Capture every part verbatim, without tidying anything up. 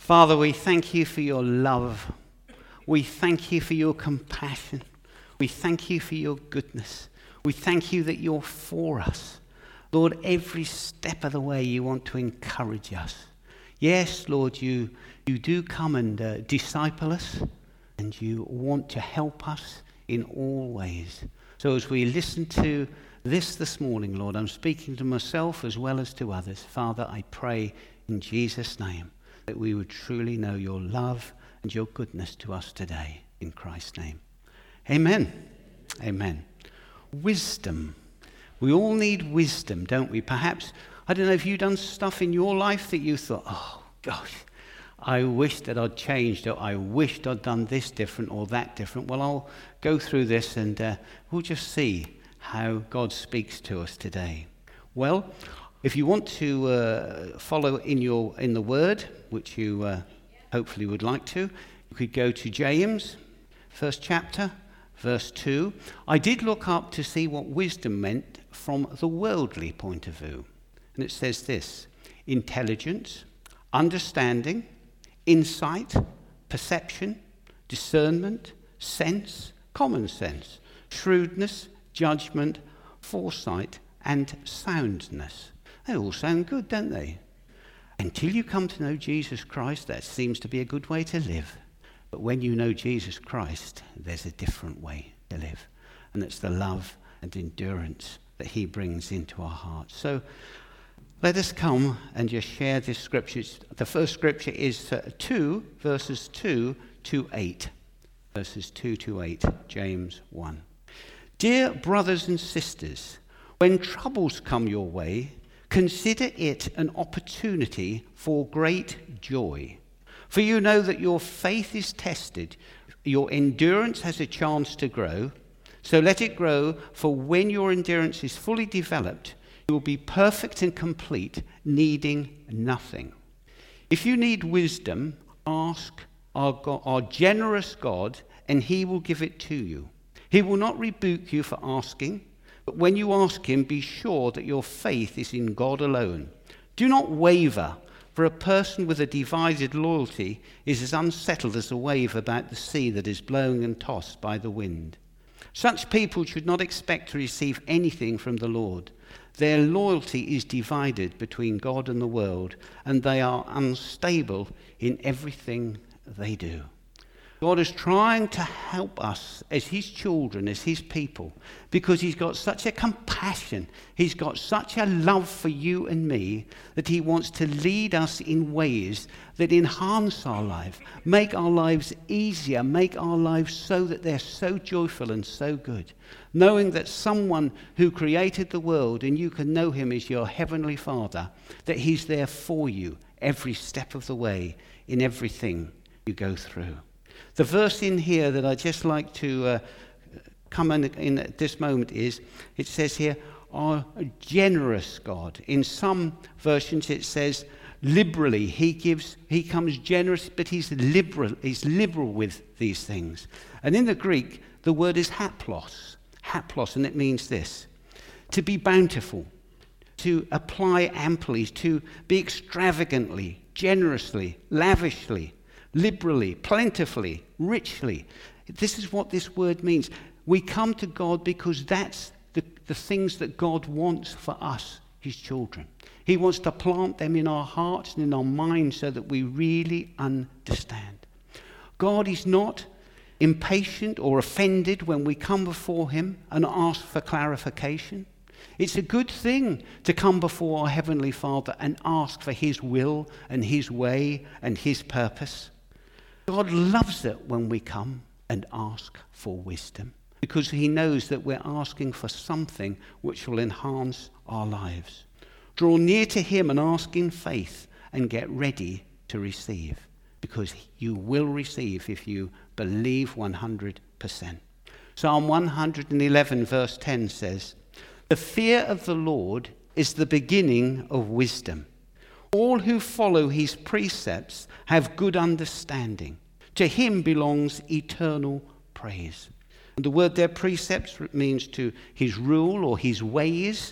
Father, we thank you for your love. We thank you for your compassion. We thank you for your goodness. We thank you that you're for us. Lord, every step of the way you want to encourage us. Yes, Lord, you, you do come and uh, disciple us, and you want to help us in all ways. So as we listen to this this morning, Lord, I'm speaking to myself as well as to others. Father, I pray in Jesus' name that we would truly know your love and your goodness to us today. In Christ's name. Amen. Amen. Wisdom. We all need wisdom, don't we? Perhaps, I don't know, if you've done stuff in your life that you thought, oh, gosh, I wish that I'd changed, or I wished I'd done this different or that different. Well, I'll go through this and uh, we'll just see how God speaks to us today. Well, if you want to uh, follow in your in the Word, which you uh, hopefully would like to, you could go to James, first chapter, verse two. I did look up to see what wisdom meant from the worldly point of view. And it says this: intelligence, understanding, insight, perception, discernment, sense, common sense, shrewdness, judgment, foresight, and soundness. They all sound good, don't they? Until you come to know Jesus Christ, that seems to be a good way to live. But when you know Jesus Christ, there's a different way to live. And it's the love and endurance that he brings into our hearts. So let us come and just share this scripture. The first scripture is uh, two, verses two to eight. Verses two to eight, James one. Dear brothers and sisters, when troubles come your way, consider it an opportunity for great joy. For you know that your faith is tested, your endurance has a chance to grow. So let it grow, for when your endurance is fully developed, you will be perfect and complete, needing nothing. If you need wisdom, ask our, God, our generous God, and he will give it to you. He will not rebuke you for asking, but when you ask him, be sure that your faith is in God alone. Do not waver, for a person with a divided loyalty is as unsettled as a wave about the sea that is blown and tossed by the wind. Such people should not expect to receive anything from the Lord. Their loyalty is divided between God and the world, and they are unstable in everything they do. God is trying to help us as his children, as his people, because he's got such a compassion, he's got such a love for you and me, that he wants to lead us in ways that enhance our life, make our lives easier, make our lives so that they're so joyful and so good. Knowing that someone who created the world, and you can know him as your heavenly Father, that he's there for you every step of the way in everything you go through. The verse in here that I just like to uh, come in, in at this moment is, it says here, our generous God. In some versions it says liberally. He gives, he comes generous, but he's liberal, he's liberal with these things. And in the Greek, the word is haplos. Haplos, and it means this: to be bountiful, to apply amply, to be extravagantly, generously, lavishly, liberally, plentifully, richly. This is what this word means. We come to God because that's the, the things that God wants for us, his children. He wants to plant them in our hearts and in our minds so that we really understand. God is not impatient or offended when we come before him and ask for clarification. It's a good thing to come before our Heavenly Father and ask for his will and his way and his purpose. God loves it when we come and ask for wisdom, because he knows that we're asking for something which will enhance our lives. Draw near to him and ask in faith, and get ready to receive, because you will receive if you believe one hundred percent. Psalm one hundred eleven verse ten says, "The fear of the Lord is the beginning of wisdom. All who follow his precepts have good understanding. To him belongs eternal praise." And the word there, precepts, means to his rule or his ways.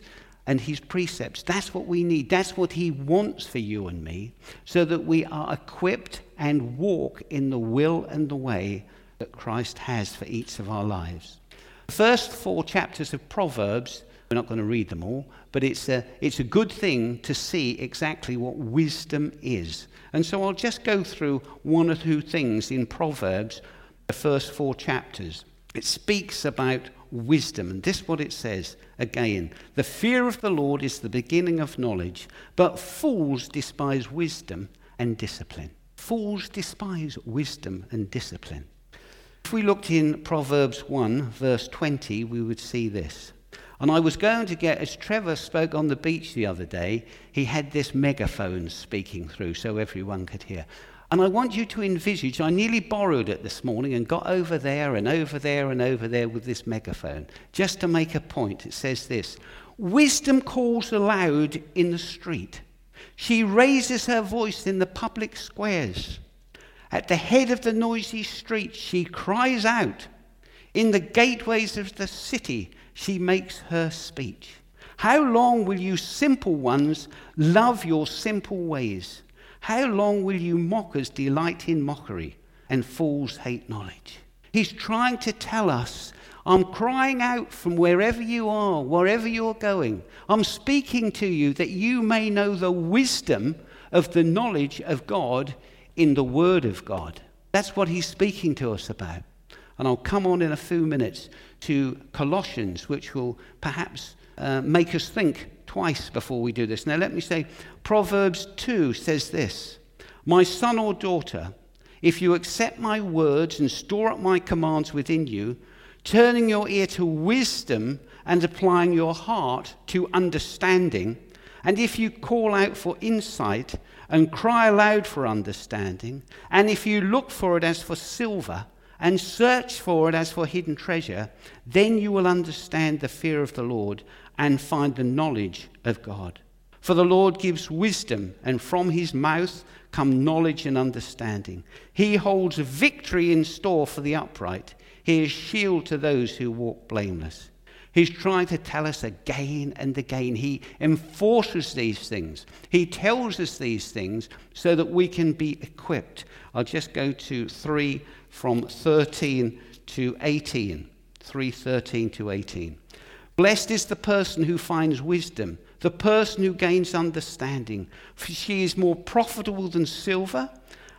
and his precepts. That's what we need. That's what he wants for you and me, so that we are equipped and walk in the will and the way that Christ has for each of our lives. The first four chapters of Proverbs, we're not going to read them all, but it's a, it's a good thing to see exactly what wisdom is. And so I'll just go through one or two things in Proverbs, the first four chapters. It speaks about wisdom, and this is what it says again. The fear of the Lord is the beginning of knowledge, but fools despise wisdom and discipline. Fools despise wisdom and discipline. If we looked in Proverbs one, verse twenty, we would see this. And I was going to get, as Trevor spoke on the beach the other day, he had this megaphone speaking through so everyone could hear. And I want you to envisage, I nearly borrowed it this morning and got over there and over there and over there with this megaphone, just to make a point. It says this: wisdom calls aloud in the street. She raises her voice in the public squares. At the head of the noisy street, she cries out. In the gateways of the city, she makes her speech. How long will you simple ones love your simple ways? How long will you mockers delight in mockery and fools hate knowledge? He's trying to tell us, I'm crying out from wherever you are, wherever you're going. I'm speaking to you that you may know the wisdom of the knowledge of God in the Word of God. That's what he's speaking to us about. And I'll come on in a few minutes to Colossians, which will perhaps uh, make us think twice before we do this. Now let me say, Proverbs two says this: my son or daughter, if you accept my words and store up my commands within you, turning your ear to wisdom and applying your heart to understanding, and if you call out for insight and cry aloud for understanding, and if you look for it as for silver and search for it as for hidden treasure, then you will understand the fear of the Lord and find the knowledge of God. For the Lord gives wisdom, and from his mouth come knowledge and understanding. He holds victory in store for the upright. He is shield to those who walk blameless. He's trying to tell us again and again. He enforces these things. He tells us these things so that we can be equipped. I'll just go to three from thirteen to eighteen. three thirteen to eighteen. Blessed is the person who finds wisdom, the person who gains understanding. For she is more profitable than silver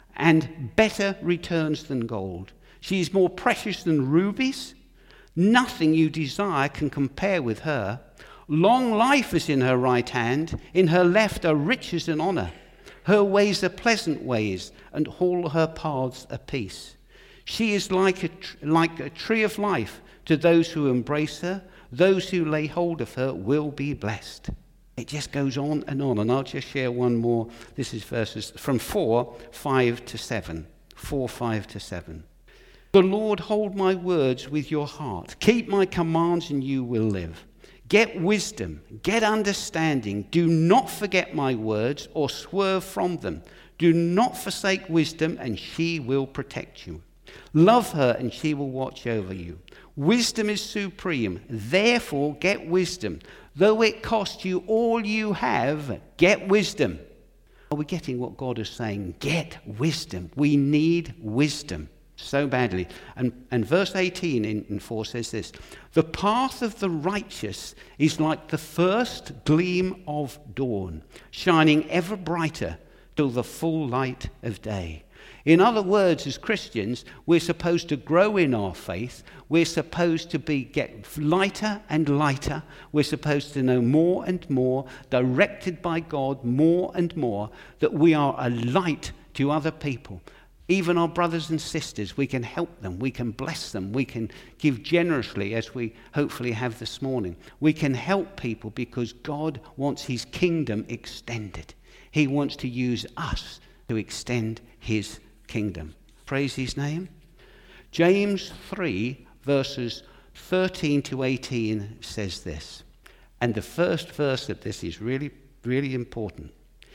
and better returns than gold. She is more precious than rubies. Nothing you desire can compare with her. Long life is in her right hand. In her left are riches and honor. Her ways are pleasant ways, and all her paths are peace. She is like a, tr- like a tree of life to those who embrace her. Those who lay hold of her will be blessed. It just goes on and on, and I'll just share one more. This is verses from four, five to seven. four, five to seven. The Lord, hold my words with your heart. Keep my commands and you will live. Get wisdom, get understanding. Do not forget my words or swerve from them. Do not forsake wisdom, and she will protect you. Love her, and she will watch over you. Wisdom is supreme. Therefore, get wisdom. Though it cost you all you have, get wisdom. Are we getting what God is saying? Get wisdom. We need wisdom so badly. And, and verse eighteen in, in four says this: the path of the righteous is like the first gleam of dawn, shining ever brighter till the full light of day. In other words, as Christians, we're supposed to grow in our faith. We're supposed to be get lighter and lighter. We're supposed to know more and more, directed by God more and more, that we are a light to other people. Even our brothers and sisters, we can help them, we can bless them, we can give generously, as we hopefully have this morning. We can help people because God wants his kingdom extended. He wants to use us to extend his kingdom. Praise his name. James three, verses thirteen to eighteen says this. And the first verse of this is really, really important.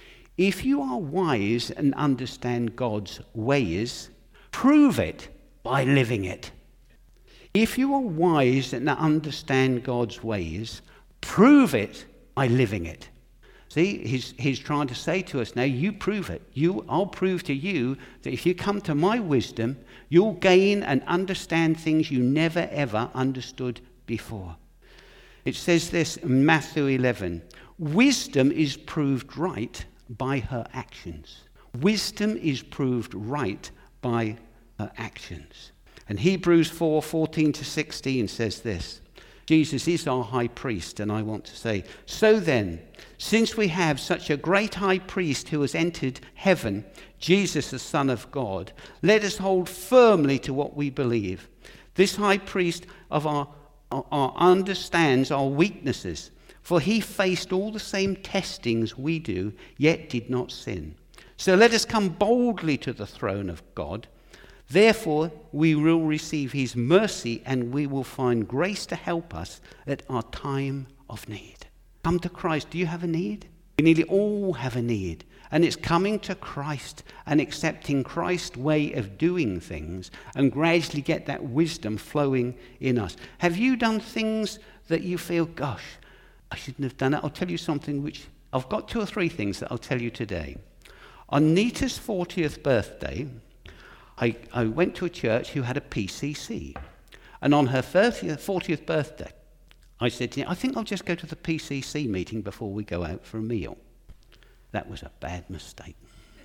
If you are wise and understand God's ways, prove it by living it. If you are wise and understand God's ways, prove it by living it. See, he's, he's trying to say to us now, you prove it. You, I'll prove to you that if you come to my wisdom, you'll gain and understand things you never ever understood before. It says this in Matthew eleven, wisdom is proved right by her actions. Wisdom is proved right by her actions. And Hebrews four, fourteen to sixteen says this, Jesus is our high priest, and I want to say, so then, since we have such a great high priest who has entered heaven, Jesus the Son of God, let us hold firmly to what we believe. This high priest of our, our, our understands our weaknesses, for he faced all the same testings we do, yet did not sin. So let us come boldly to the throne of God. Therefore, we will receive his mercy, and we will find grace to help us at our time of need. Come to Christ. Do you have a need? We nearly all have a need. And it's coming to Christ and accepting Christ's way of doing things and gradually get that wisdom flowing in us. Have you done things that you feel, gosh, I shouldn't have done it? I'll tell you something which, I've got two or three things that I'll tell you today. On Nita's fortieth birthday, I, I went to a church who had a P C C. And on her fortieth birthday, I said to her, I think I'll just go to the P C C meeting before we go out for a meal. That was a bad mistake.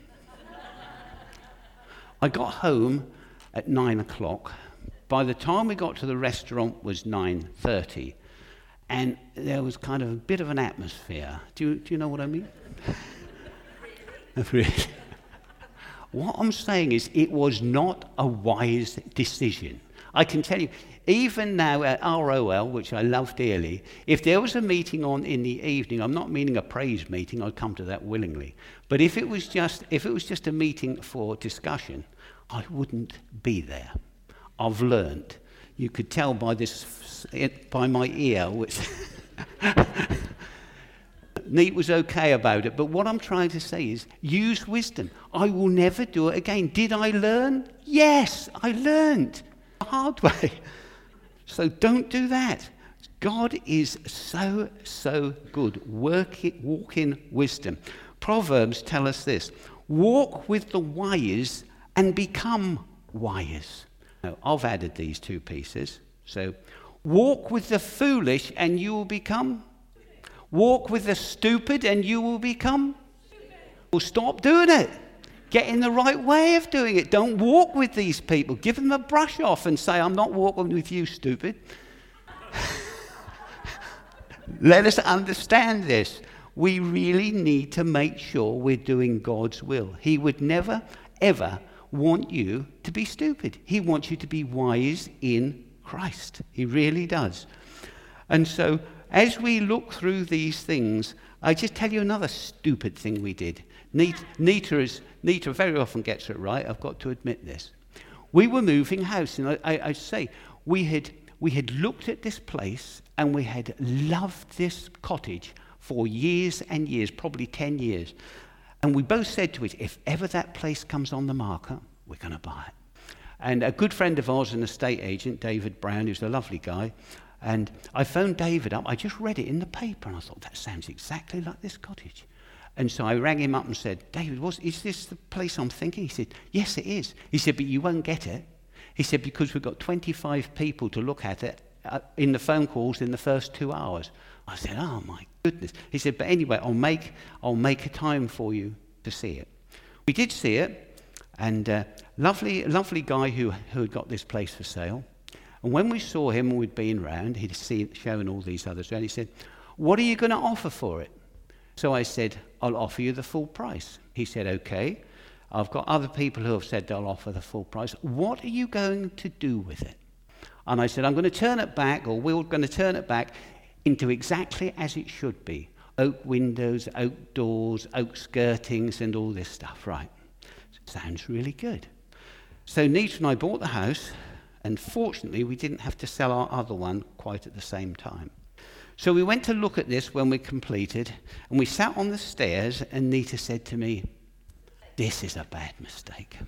I got home at nine o'clock. By the time we got to the restaurant it was nine thirty. And there was kind of a bit of an atmosphere. Do you, do you know what I mean? Really? What I'm saying is it was not a wise decision. I can tell you, even now at R O L, which I love dearly, if there was a meeting on in the evening, I'm not meaning a praise meeting, I'd come to that willingly. But if it was just if it was just a meeting for discussion, I wouldn't be there. I've learned. You could tell by this, by my ear, which Neat was okay about it, but what I'm trying to say is use wisdom. I will never do it again. Did I learn? Yes, I learned the hard way. So don't do that. God is so, so good. Work it, walk in wisdom. Proverbs tell us this. Walk with the wise and become wise. Now, I've added these two pieces. So walk with the foolish and you will become. Walk with the stupid and you will become. Well, stop doing it. Get in the right way of doing it. Don't walk with these people. Give them a brush off and say, I'm not walking with you, stupid. Let us understand this. We really need to make sure we're doing God's will. He would never, ever want you to be stupid. He wants you to be wise in Christ. He really does. And so, as we look through these things, I just tell you another stupid thing we did. Nita, Nita, is, Nita very often gets it right. I've got to admit this. We were moving house, and I, I, I say we had we had looked at this place and we had loved this cottage for years and years, probably ten years. And we both said to it, if ever that place comes on the market, we're going to buy it. And a good friend of ours, an estate agent, David Brown, who's a lovely guy, and I phoned David up. I just read it in the paper, and I thought, that sounds exactly like this cottage. And so I rang him up and said, David, was, is this the place I'm thinking? He said, yes, it is. He said, but you won't get it. He said, because we've got twenty-five people to look at it uh, in the phone calls in the first two hours. I said, oh, my goodness. He said, but anyway, I'll make, I'll make a time for you to see it. We did see it, and uh, lovely, lovely guy who, who had got this place for sale. And when we saw him, we'd been round, he'd seen, shown all these others around, he said, what are you going to offer for it? So I said, I'll offer you the full price. He said, okay. I've got other people who have said they'll offer the full price. What are you going to do with it? And I said, I'm going to turn it back, or we're going to turn it back into exactly as it should be. Oak windows, oak doors, oak skirtings, and all this stuff. Right. Sounds really good. So Nita and I bought the house, and fortunately we didn't have to sell our other one quite at the same time. So we went to look at this when we completed, and we sat on the stairs, and Nita said to me, this is a bad mistake.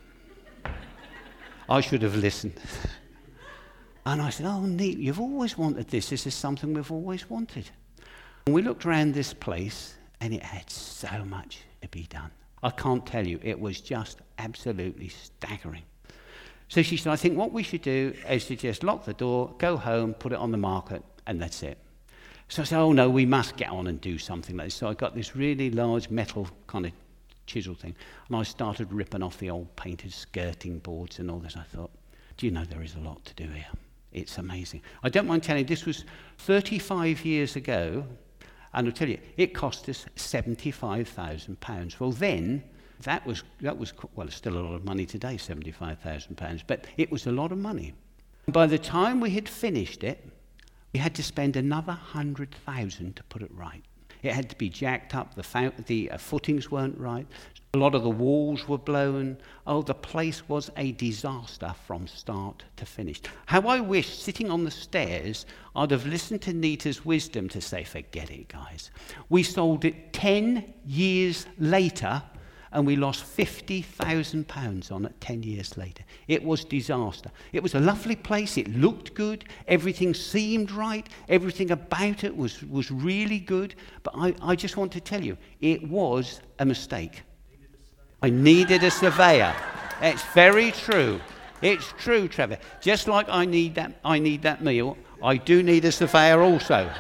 I should have listened. And I said, oh, Nita, you've always wanted this. This is something we've always wanted. And we looked around this place and it had so much to be done. I can't tell you, it was just absolutely staggering. So she said, I think what we should do is to just lock the door, go home, put it on the market, and that's it. So I said, oh no, we must get on and do something like this. So I got this really large metal kind of chisel thing, and I started ripping off the old painted skirting boards and all this. I thought, do you know there is a lot to do here? It's amazing. I don't mind telling you, this was thirty-five years ago, and I'll tell you, it cost us seventy-five thousand pounds. Well then, that was, that was well, it's still a lot of money today, seventy-five thousand pounds, but it was a lot of money. And by the time we had finished it, we had to spend another one hundred thousand pounds to put it right. It had to be jacked up, the, fou- the uh, footings weren't right, a lot of the walls were blown. Oh, the place was a disaster from start to finish. How I wish, sitting on the stairs, I'd have listened to Nita's wisdom to say, forget it, guys. We sold it ten years later, and we lost fifty thousand pounds on it ten years later. It was disaster. It was a lovely place. It looked good. Everything seemed right. Everything about it was, was really good. But I, I just want to tell you, it was a mistake. I needed a surveyor. It's very true. It's true, Trevor. Just like I need that, I need that meal, I do need a surveyor also.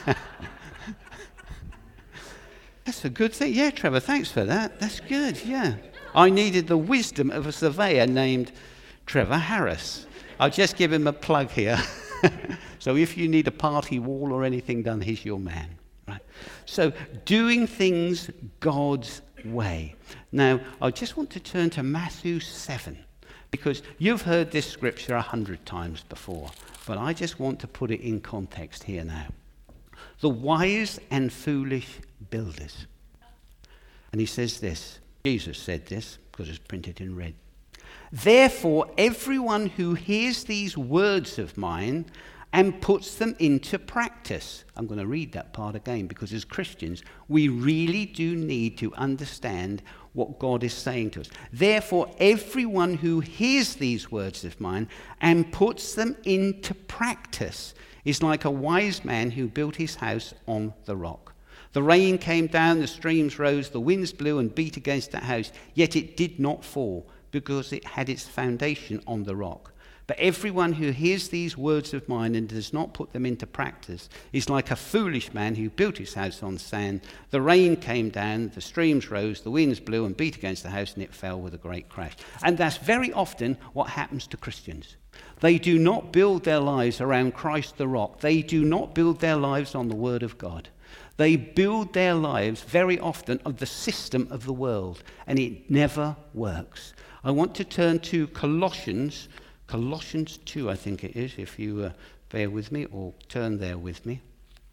That's a good thing. Yeah, Trevor, thanks for that. That's good, yeah. I needed the wisdom of a surveyor named Trevor Harris. I'll just give him a plug here. So if you need a party wall or anything done, he's your man. Right? So doing things God's way. Now, I just want to turn to Matthew seven, because you've heard this scripture a hundred times before, but I just want to put it in context here now. The wise and foolish builders. And he says this, Jesus said this, because it's printed in red. Therefore, everyone who hears these words of mine and puts them into practice. I'm going to read that part again, because as Christians, we really do need to understand what God is saying to us. Therefore, everyone who hears these words of mine and puts them into practice is like a wise man who built his house on the rock. The rain came down, the streams rose, the winds blew and beat against that house, yet it did not fall, because it had its foundation on the rock. But everyone who hears these words of mine and does not put them into practice is like a foolish man who built his house on sand. The rain came down, the streams rose, the winds blew and beat against the house, and it fell with a great crash. And that's very often what happens to Christians. They do not build their lives around Christ the rock. They do not build their lives on the Word of God. They build their lives very often on the system of the world, and it never works. I want to turn to Colossians Colossians two, I think it is, if you uh, bear with me or turn there with me.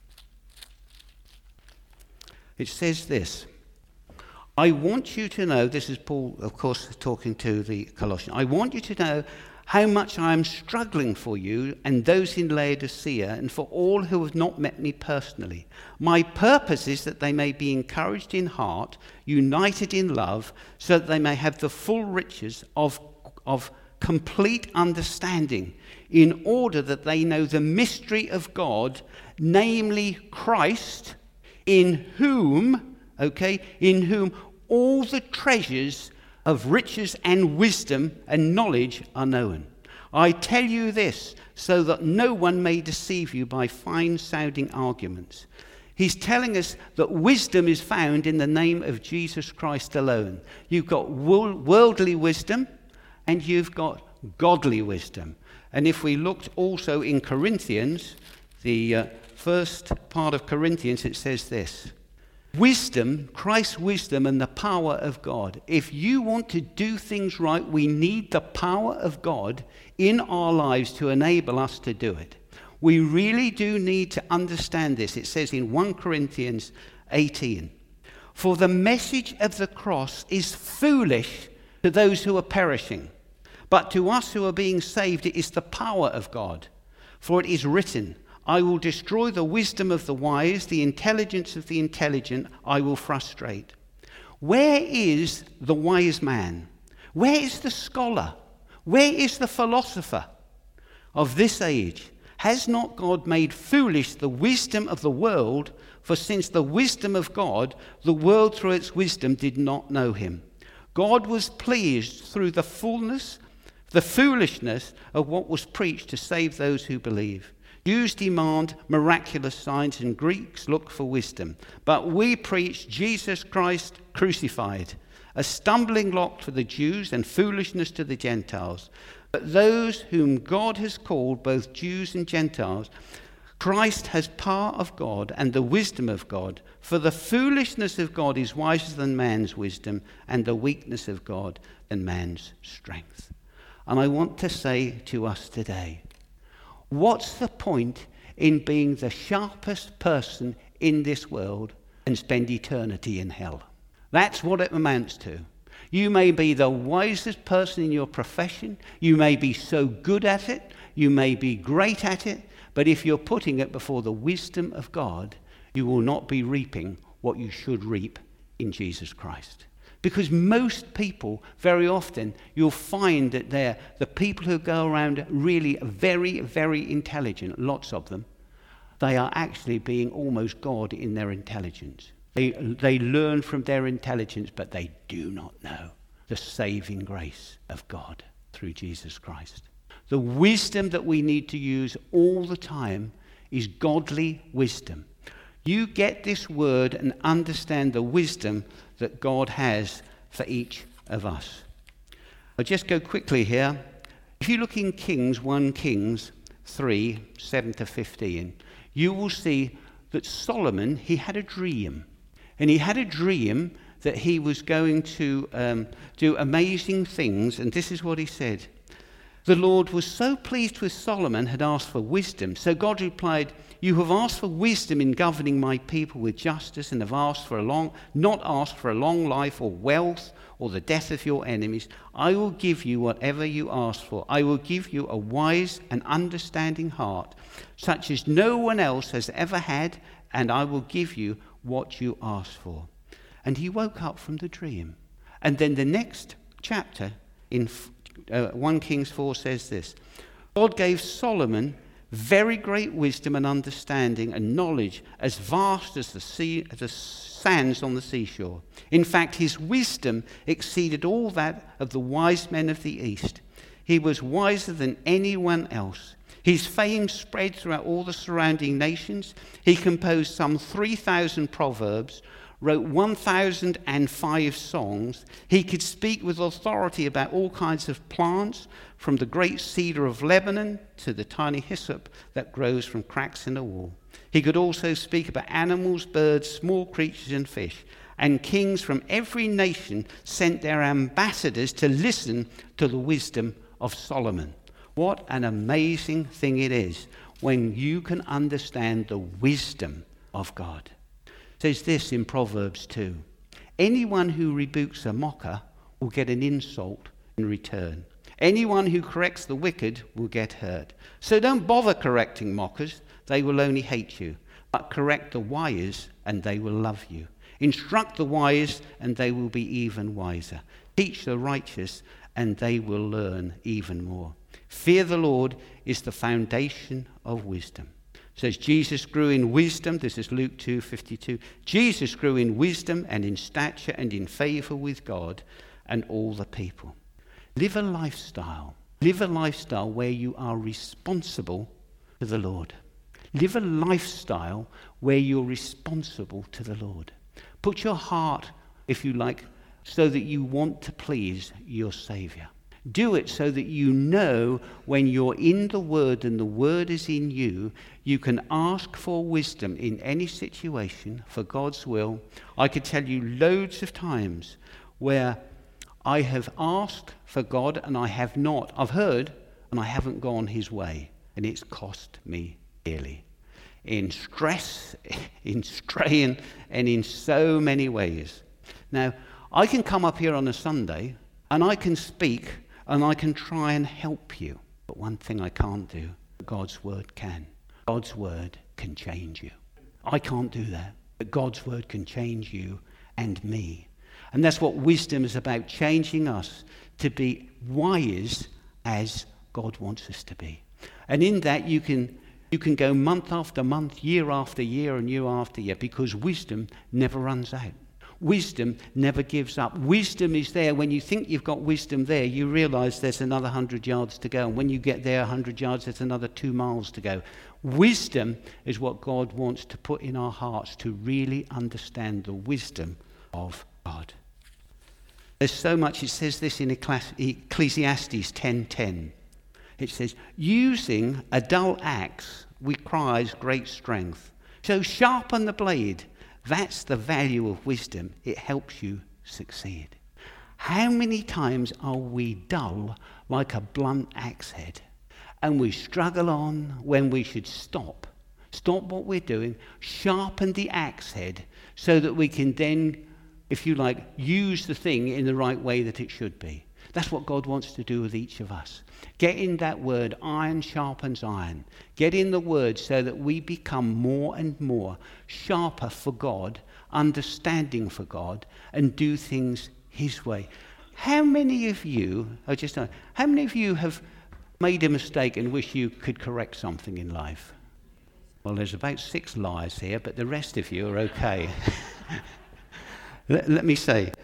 It says this. I want you to know, this is Paul, of course, talking to the Colossians. I want you to know how much I am struggling for you and those in Laodicea and for all who have not met me personally. My purpose is that they may be encouraged in heart, united in love, so that they may have the full riches of of complete understanding, in order that they know the mystery of God, namely Christ, in whom, okay, in whom all the treasures of riches and wisdom and knowledge are known. I tell you this, so that no one may deceive you by fine-sounding arguments. He's telling us that wisdom is found in the name of Jesus Christ alone. You've got worldly wisdom, and you've got godly wisdom. And if we looked also in Corinthians, the uh, first part of Corinthians, it says this. Wisdom, Christ's wisdom and the power of God. If you want to do things right, we need the power of God in our lives to enable us to do it. We really do need to understand this. It says in First Corinthians eighteen, for the message of the cross is foolish to those who are perishing, but to us who are being saved it is the power of God. For it is written, I will destroy the wisdom of the wise, the intelligence of the intelligent I will frustrate. Where is the wise man? Where is the scholar? Where is the philosopher of this age? Has not God made foolish the wisdom of the world? For since the wisdom of God, the world through its wisdom did not know him. God was pleased through the fullness, the foolishness of what was preached to save those who believe. Jews demand miraculous signs and Greeks look for wisdom. But we preach Jesus Christ crucified, a stumbling block for the Jews and foolishness to the Gentiles. But those whom God has called, both Jews and Gentiles, Christ has power of God and the wisdom of God. For the foolishness of God is wiser than man's wisdom, and the weakness of God than man's strength. And I want to say to us today, what's the point in being the sharpest person in this world and spend eternity in hell? That's what it amounts to. You may be the wisest person in your profession. You may be so good at it. You may be great at it. But if you're putting it before the wisdom of God, you will not be reaping what you should reap in Jesus Christ. Because most people, very often, you'll find that they're the people who go around really very, very intelligent, lots of them, they are actually being almost God in their intelligence. They, they learn from their intelligence, but they do not know the saving grace of God through Jesus Christ. The wisdom that we need to use all the time is godly wisdom. You get this word and understand the wisdom that God has for each of us. I'll just go quickly here. If you look in Kings, First Kings three, seven to fifteen, you will see that Solomon, he had a dream. And he had a dream that he was going to um, do amazing things. And this is what he said. The Lord was so pleased with Solomon, had asked for wisdom. So God replied, you have asked for wisdom in governing my people with justice, and have asked for a long, not asked for a long life or wealth or the death of your enemies. I will give you whatever you ask for. I will give you a wise and understanding heart, such as no one else has ever had, and I will give you what you asked for. And he woke up from the dream. And then the next chapter in uh, First Kings four says this. God gave Solomon very great wisdom and understanding and knowledge as vast as the sea, as the sands on the seashore. In fact, his wisdom exceeded all that of the wise men of the East. He was wiser than anyone else. His fame spread throughout all the surrounding nations. He composed some three thousand proverbs, wrote one thousand five songs. He could speak with authority about all kinds of plants, from the great cedar of Lebanon to the tiny hyssop that grows from cracks in a wall. He could also speak about animals, birds, small creatures, and fish. And kings from every nation sent their ambassadors to listen to the wisdom of Solomon. What an amazing thing it is when you can understand the wisdom of God. It says this in Proverbs two. Anyone who rebukes a mocker will get an insult in return. Anyone who corrects the wicked will get hurt. So don't bother correcting mockers. They will only hate you. But correct the wise and they will love you. Instruct the wise and they will be even wiser. Teach the righteous and they will learn even more. Fear the Lord is the foundation of wisdom. It says Jesus grew in wisdom. This is Luke two fifty-two. Jesus grew in wisdom and in stature and in favor with God and all the people. Live a lifestyle. Live a lifestyle where you are responsible to the Lord. Live a lifestyle where you're responsible to the Lord. Put your heart, if you like, so that you want to please your Savior. Do it so that you know when you're in the Word and the Word is in you, you can ask for wisdom in any situation for God's will. I could tell you loads of times where I have asked for God and I have not. I've heard and I haven't gone his way, and it's cost me dearly. In stress, in strain, and in so many ways. Now, I can come up here on a Sunday and I can speak and I can try and help you. But one thing I can't do, God's word can. God's word can change you. I can't do that, but God's word can change you and me. And that's what wisdom is about, changing us to be wise as God wants us to be. And in that you can You can go month after month, year after year, and year after year, because wisdom never runs out. Wisdom never gives up. Wisdom is there. When you think you've got wisdom there, you realize there's another hundred yards to go. And when you get there a hundred yards, there's another two miles to go. Wisdom is what God wants to put in our hearts to really understand the wisdom of God. There's so much. It says this in Ecclesiastes ten ten. It says, using a dull axe requires great strength. So sharpen the blade. That's the value of wisdom. It helps you succeed. How many times are we dull like a blunt axe head? And we struggle on when we should stop. Stop what we're doing, sharpen the axe head so that we can then, if you like, use the thing in the right way that it should be. That's what God wants to do with each of us. Get in that word, iron sharpens iron. Get in the word so that we become more and more sharper for God, understanding for God, and do things his way. How many of you, I just know, how many of you have made a mistake and wish you could correct something in life? Well, there's about six liars here, but the rest of you are okay. let, let me say,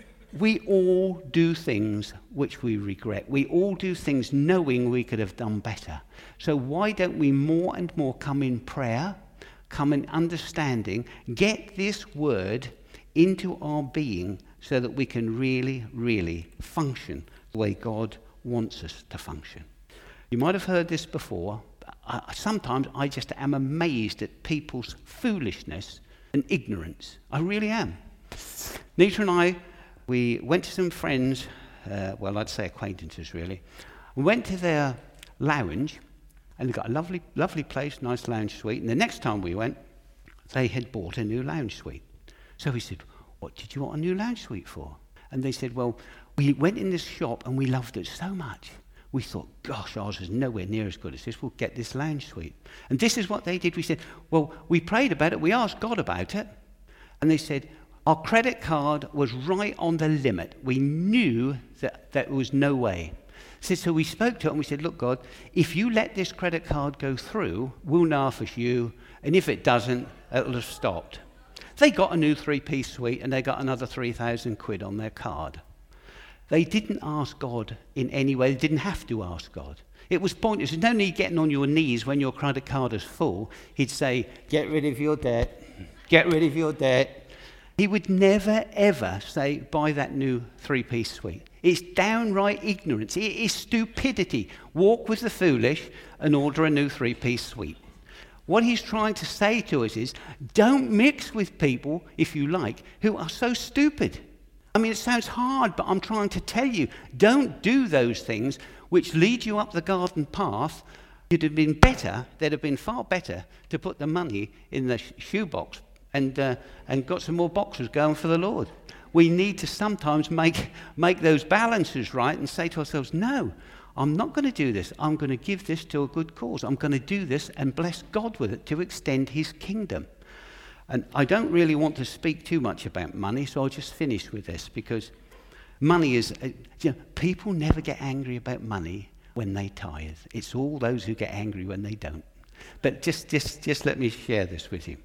we all do things which we regret. We all do things knowing we could have done better. So why don't we more and more come in prayer, come in understanding, get this word into our being so that we can really, really function the way God wants us to function. You might have heard this before. But I, sometimes I just am amazed at people's foolishness and ignorance. I really am. Nita and I, we went to some friends, uh, well, I'd say acquaintances really. We went to their lounge, and they got a lovely, lovely place, nice lounge suite. And the next time we went, they had bought a new lounge suite. So we said, what did you want a new lounge suite for? And they said, well, we went in this shop and we loved it so much. We thought, gosh, ours is nowhere near as good as this. We'll get this lounge suite. And this is what they did. We said, well, we prayed about it. We asked God about it. And they said, our credit card was right on the limit. We knew that, that there was no way. So, so we spoke to it and we said, look, God, if you let this credit card go through, we'll know if it's you. And if it doesn't, it'll have stopped. They got a new three-piece suite and they got another three thousand quid on their card. They didn't ask God in any way. They didn't have to ask God. It was pointless. There's no need getting on your knees when your credit card is full. He'd say, get rid of your debt. Get rid of your debt. He would never, ever say, buy that new three-piece suite. It's downright ignorance. It is stupidity. Walk with the foolish and order a new three-piece suite. What he's trying to say to us is, don't mix with people, if you like, who are so stupid. I mean, it sounds hard, but I'm trying to tell you, don't do those things which lead you up the garden path. It'd have been better, they'd have been far better to put the money in the shoebox and uh, and got some more boxes going for the Lord. We need to sometimes make make those balances right and say to ourselves, no, I'm not going to do this. I'm going to give this to a good cause. I'm going to do this and bless God with it to extend his kingdom. And I don't really want to speak too much about money, so I'll just finish with this, because money is, uh, you know, people never get angry about money when they tithe. It's all those who get angry when they don't. But just, just, just let me share this with you.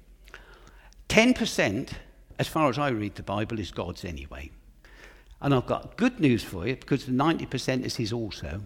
ten percent, as far as I read the Bible, is God's anyway. And I've got good news for you, because the ninety percent is his also.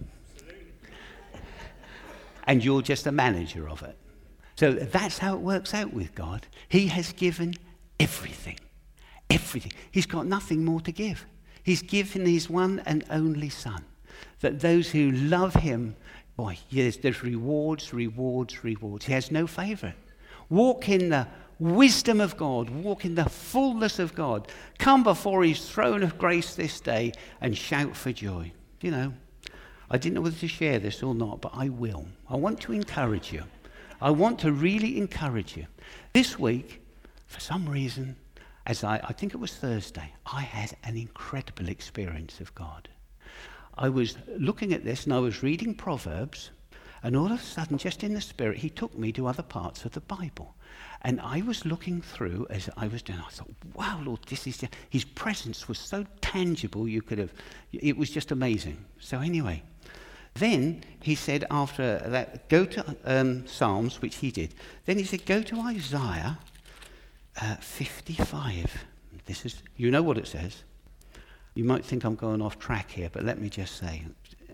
And you're just a manager of it. So that's how it works out with God. He has given everything. Everything. He's got nothing more to give. He's given his one and only Son. That those who love him, boy, yes, there's rewards, rewards, rewards. He has no favourite. Walk in the wisdom of God. Walk in the fullness of God. Come before his throne of grace this day and shout for joy. You know, I didn't know whether to share this or not, but I will. I want to encourage you. I want to really encourage you. This week, for some reason, as I, I think it was Thursday, I had an incredible experience of God. I was looking at this and I was reading Proverbs, and all of a sudden, just in the Spirit, he took me to other parts of the Bible. And I was looking through as I was doing, I thought, wow, Lord, this is just, his presence was so tangible, you could have, it was just amazing. So anyway, Then he said after that, go to um, Psalms, which he did. Then he said, go to Isaiah uh, fifty-five. This is, you know what it says. You might think I'm going off track here, but let me just say,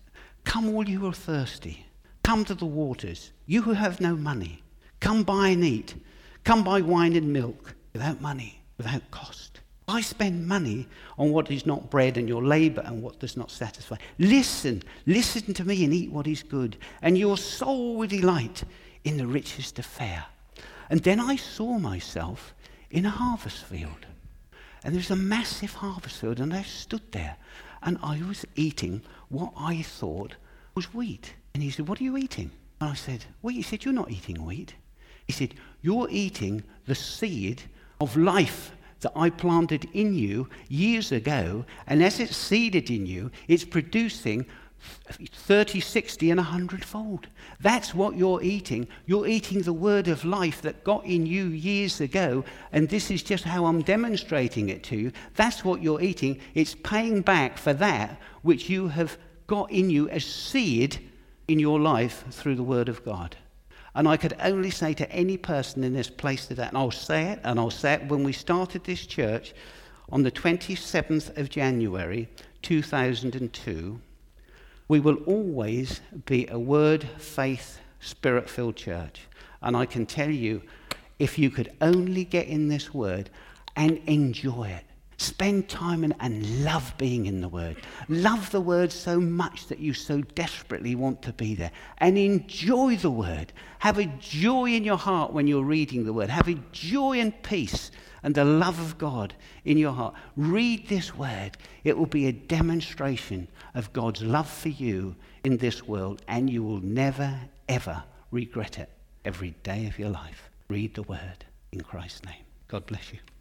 come all you who are thirsty, come to the waters, you who have no money, come buy and eat, come buy wine and milk, without money, without cost. Why spend money on what is not bread and your labour and what does not satisfy? Listen, listen to me and eat what is good, and your soul will delight in the richest of fare. And then I saw myself in a harvest field. And there was a massive harvest field, and I stood there, and I was eating what I thought was wheat. And he said, what are you eating? And I said, wheat. He said, you're not eating wheat. He said, you're eating the seed of life that I planted in you years ago, and as it's seeded in you, it's producing thirty, sixty, and a hundredfold. That's what you're eating. You're eating the word of life that got in you years ago, and this is just how I'm demonstrating it to you. That's what you're eating. It's paying back for that which you have got in you as seed in your life through the word of God. And I could only say to any person in this place today, and I'll say it, and I'll say it when we started this church on the twenty-seventh of January two thousand two, we will always be a word, faith, spirit-filled church. And I can tell you, if you could only get in this word and enjoy it, spend time in, and love being in the word. Love the word so much that you so desperately want to be there. And enjoy the word. Have a joy in your heart when you're reading the word. Have a joy and peace and the love of God in your heart. Read this word. It will be a demonstration of God's love for you in this world, and you will never, ever regret it every day of your life. Read the word in Christ's name. God bless you.